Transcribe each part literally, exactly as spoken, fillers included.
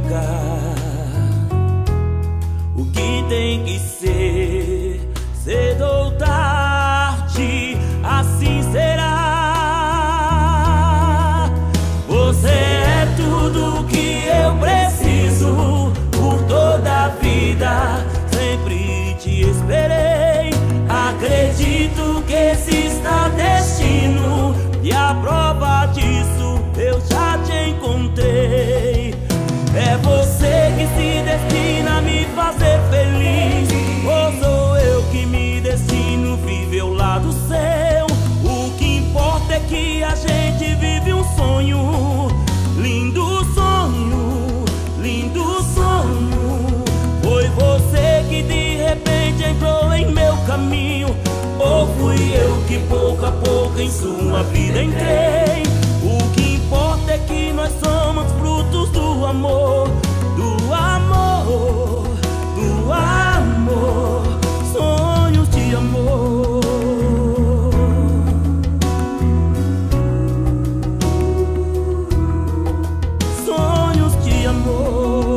ficar. O que tem que ser, cedo ou tarde, assim será. Você é tudo que eu preciso por toda a vida. Sempre te esperei. Acredito que exista destino, e a prova disso eu já te encontrei. É você que se destina a me fazer feliz, ou sou eu que me destino viver ao lado seu? O que importa é que a gente vive um sonho, lindo sonho, lindo sonho. Foi você que de repente entrou em meu caminho, ou fui eu que pouco a pouco em sua vida entrei? O que importa é que nós somos frutos do amor, do amor, do amor, sonhos de amor. Sonhos de amor.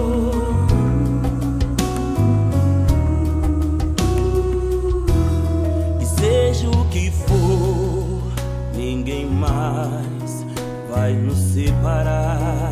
E seja o que for, ninguém mais vai nos separar.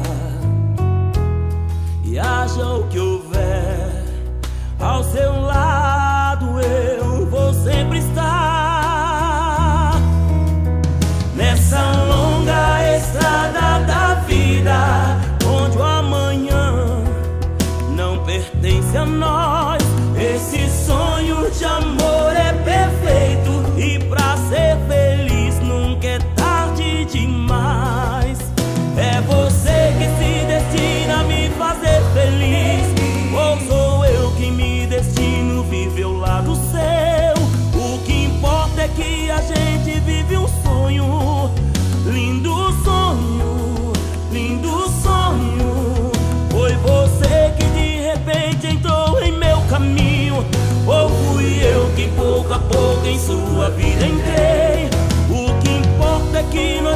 E haja o que houver, ao seu lado eu vou sempre estar. Nessa longa estrada da vida, onde o amanhã não pertence a nós, esse sonho de amor é perfeito, e pra ser feliz nunca é tarde demais. É você que se destina a me fazer feliz, ou sou eu que me destino viver ao lado seu? O que importa é que a gente vive um sonho, lindo sonho, lindo sonho. Foi você que de repente entrou em meu caminho, ou fui eu que pouco a pouco em sua vida entrei? O que importa é que nós